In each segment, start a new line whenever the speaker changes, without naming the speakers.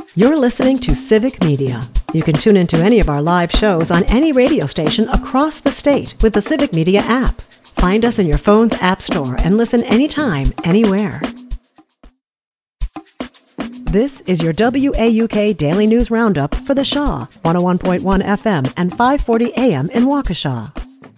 You're listening to Civic Media. You can tune into any of our live shows on any radio station across the state with the Civic Media app. Find us in your phone's app store and listen anytime, anywhere. This is your WAUK Daily News Roundup for the Shaw, 101.1 FM and 540 AM in Waukesha.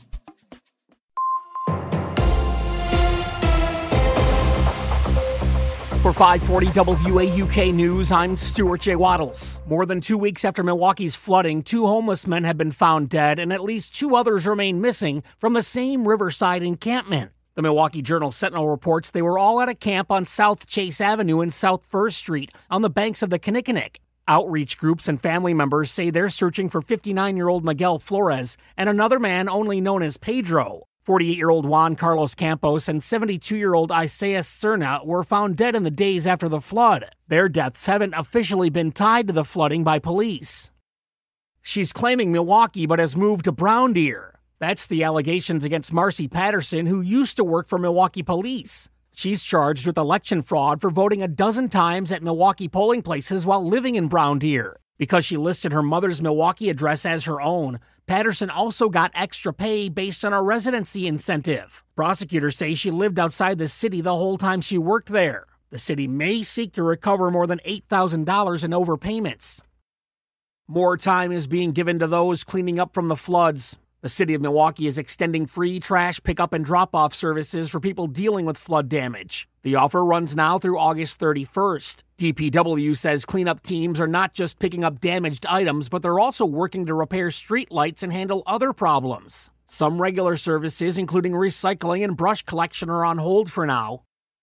For 540 WAUK News, I'm Stuart J. Waddles. More than 2 weeks after Milwaukee's flooding, 2 homeless men have been found dead and at least 2 others remain missing from the same Riverside encampment. The Milwaukee Journal-Sentinel reports they were all at a camp on South Chase Avenue and South First Street on the banks of the Kinnickinnic. Outreach groups and family members say they're searching for 59-year-old Miguel Flores and another man only known as Pedro. 48-year-old Juan Carlos Campos and 72-year-old Isaias Cerna were found dead in the days after the flood. Their deaths haven't officially been tied to the flooding by police. She's claiming Milwaukee but has moved to Brown Deer. That's the allegations against Marcy Patterson, who used to work for Milwaukee police. She's charged with election fraud for voting a dozen times at Milwaukee polling places while living in Brown Deer. Because she listed her mother's Milwaukee address as her own, Patterson also got extra pay based on a residency incentive. Prosecutors say she lived outside the city the whole time she worked there. The city may seek to recover more than $8,000 in overpayments. More time is being given to those cleaning up from the floods. The city of Milwaukee is extending free trash pickup and drop-off services for people dealing with flood damage. The offer runs now through August 31st. DPW says cleanup teams are not just picking up damaged items, but they're also working to repair streetlights and handle other problems. Some regular services, including recycling and brush collection, are on hold for now.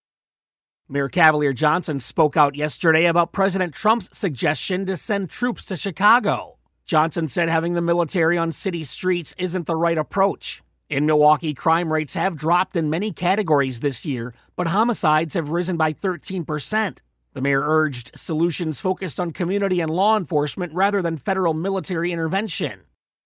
Mayor Cavalier Johnson spoke out yesterday about President Trump's suggestion to send troops to Chicago. Johnson said having the military on city streets isn't the right approach. In Milwaukee, crime rates have dropped in many categories this year, but homicides have risen by 13%. The mayor urged solutions focused on community and law enforcement rather than federal military intervention.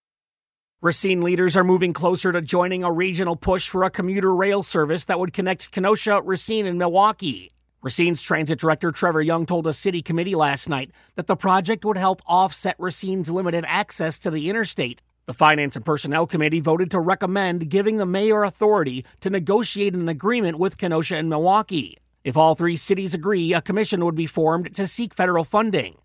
Racine leaders are moving closer to joining a regional push for a commuter rail service that would connect Kenosha, Racine, and Milwaukee. Racine's transit director Trevor Young told a city committee last night that the project would help offset Racine's limited access to the interstate. The Finance and Personnel Committee voted to recommend giving the mayor authority to negotiate an agreement with Kenosha and Milwaukee. If all 3 cities agree, a commission would be formed to seek federal funding.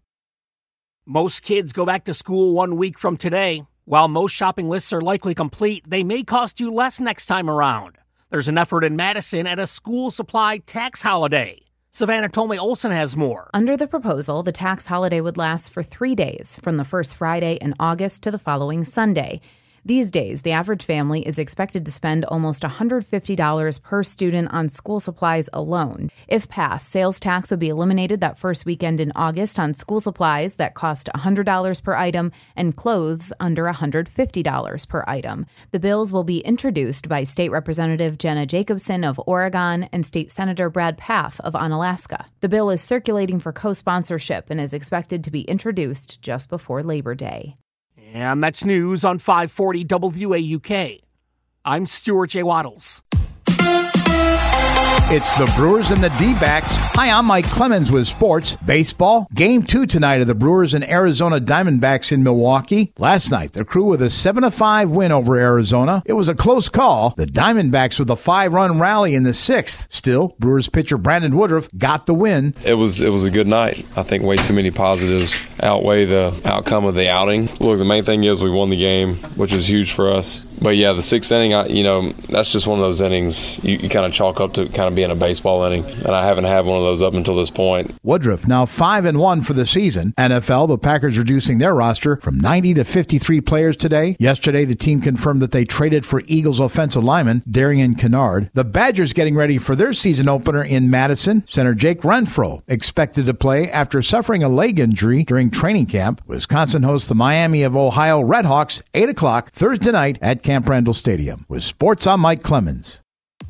Most kids go back to school 1 week from today. While most shopping lists are likely complete, they may cost you less next time around. There's an effort in Madison at a school supply tax holiday. Savannah Tomei Olsen has more.
Under the proposal, the tax holiday would last for 3 days, from the first Friday in August to the following Sunday. These days, the average family is expected to spend almost $150 per student on school supplies alone. If passed, sales tax would be eliminated that first weekend in August on school supplies that cost $100 per item and clothes under $150 per item. The bills will be introduced by State Representative Jenna Jacobson of Oregon and State Senator Brad Pfaff of Onalaska. The bill is circulating for co-sponsorship and is expected to be introduced just before Labor Day.
And that's news on 540 WAUK. I'm Stuart J. Waddles.
It's the Brewers and the D-backs. Hi, I'm Mike Clemens with sports. Baseball. Game 2 tonight of the Brewers and Arizona Diamondbacks in Milwaukee. Last night, the Crew with a 7-5 win over Arizona. It was a close call. The Diamondbacks with a 5-run rally in the 6th. Still, Brewers pitcher Brandon Woodruff got the win.
It was a good night. I think way too many positives outweigh the outcome of the outing. Look, the main thing is we won the game, which is huge for us. But yeah, the 6th inning, that's just one of those innings you kind of chalk up to kind of being a baseball inning, and I haven't had one of those up until this point.
Woodruff now 5-1 for the season. NFL, the Packers reducing their roster from 90 to 53 players today. Yesterday, the team confirmed that they traded for Eagles offensive lineman Darian Kennard. The Badgers getting ready for their season opener in Madison. Center Jake Renfro expected to play after suffering a leg injury during training camp. Wisconsin hosts the Miami of Ohio Redhawks 8 o'clock Thursday night at Camp Randall Stadium. With sports, I'm Mike Clemens.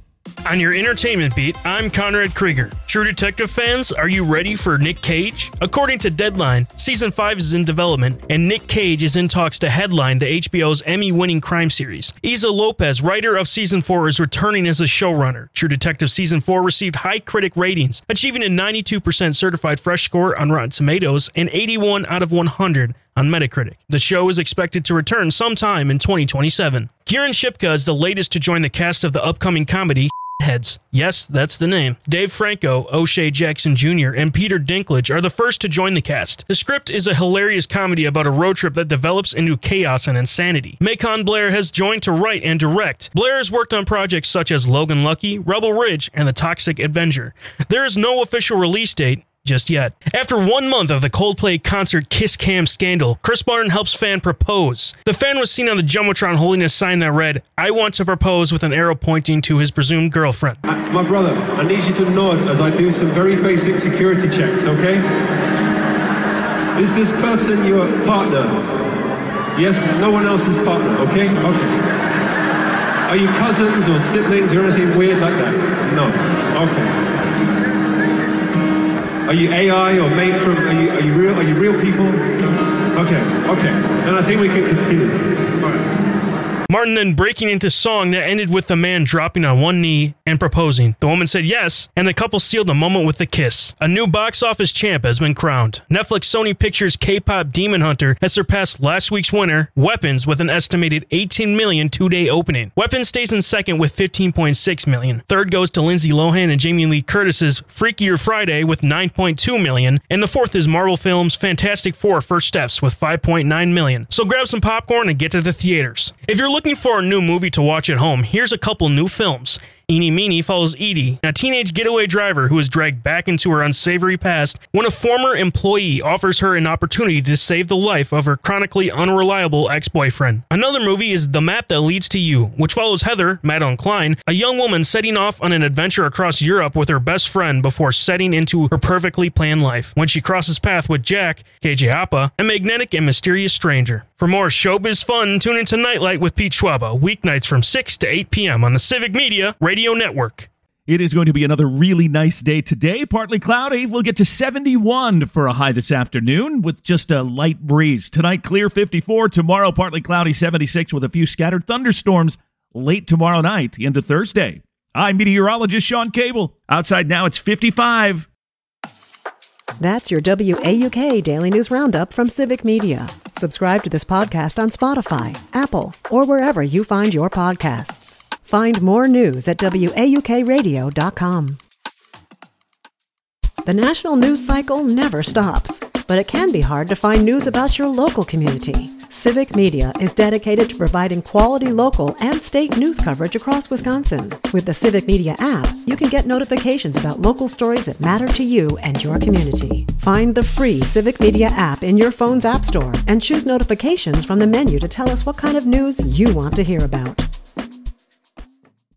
On your entertainment beat, I'm Conrad Krieger. True Detective fans, are you ready for Nick Cage? According to Deadline, Season 5 is in development, and Nick Cage is in talks to headline the HBO's Emmy-winning crime series. Isa Lopez, writer of Season 4, is returning as a showrunner. True Detective Season 4 received high critic ratings, achieving a 92% certified fresh score on Rotten Tomatoes and 81 out of 100 on Metacritic. The show is expected to return sometime in 2027. Kieran Shipka is the latest to join the cast of the upcoming comedy Heads. Yes, that's the name. Dave Franco, O'Shea Jackson Jr., and Peter Dinklage are the first to join the cast. The script is a hilarious comedy about a road trip that develops into chaos and insanity. Macon Blair has joined to write and direct. Blair has worked on projects such as Logan Lucky, Rebel Ridge, and The Toxic Avenger. There is no official release date just yet. After 1 month of the Coldplay concert Kiss Cam scandal, Chris Martin helps fan propose. The fan was seen on the Jumbotron holding a sign that read, "I want to propose," with an arrow pointing to his presumed girlfriend.
My brother, I need you to nod as I do some very basic security checks, okay? Is this person your partner? Yes, no one else's partner, okay? Okay. Are you cousins or siblings or anything weird like that? No. Okay. Are you AI or made from, are you real people? Okay. Then I think we can continue. All right.
Martin then breaking into song that ended with the man dropping on one knee and proposing. The woman said yes, and the couple sealed the moment with the kiss. A new box office champ has been crowned. Netflix Sony Pictures K-pop Demon Hunter has surpassed last week's winner, Weapons, with an estimated 18 million two-day opening. Weapons stays in second with 15.6 million. Third goes to Lindsay Lohan and Jamie Lee Curtis's Freakier Friday with 9.2 million, and the fourth is Marvel Films' Fantastic Four First Steps with 5.9 million. So grab some popcorn and get to the theaters. If you're looking for a new movie to watch at home, here's a couple new films. Eenie Meenie follows Edie, a teenage getaway driver who is dragged back into her unsavory past when a former employee offers her an opportunity to save the life of her chronically unreliable ex-boyfriend. Another movie is The Map That Leads to You, which follows Heather, Madeline Klein, a young woman setting off on an adventure across Europe with her best friend before setting into her perfectly planned life, when she crosses paths with Jack, KJ Apa, a magnetic and mysterious stranger. For more showbiz fun, tune into Nightlight with Pete Schwaba, weeknights from 6 to 8 p.m. on the Civic Media Radio Network.
It is going to be another really nice day today. Partly cloudy. We'll get to 71 for a high this afternoon with just a light breeze. Tonight, clear 54. Tomorrow, partly cloudy 76 with a few scattered thunderstorms late tomorrow night into Thursday. I'm meteorologist Sean Cable. Outside now, it's 55.
That's your WAUK Daily News Roundup from Civic Media. Subscribe to this podcast on Spotify, Apple, or wherever you find your podcasts. Find more news at WAUKradio.com. The national news cycle never stops, but it can be hard to find news about your local community. Civic Media is dedicated to providing quality local and state news coverage across Wisconsin. With the Civic Media app, you can get notifications about local stories that matter to you and your community. Find the free Civic Media app in your phone's app store and choose notifications from the menu to tell us what kind of news you want to hear about.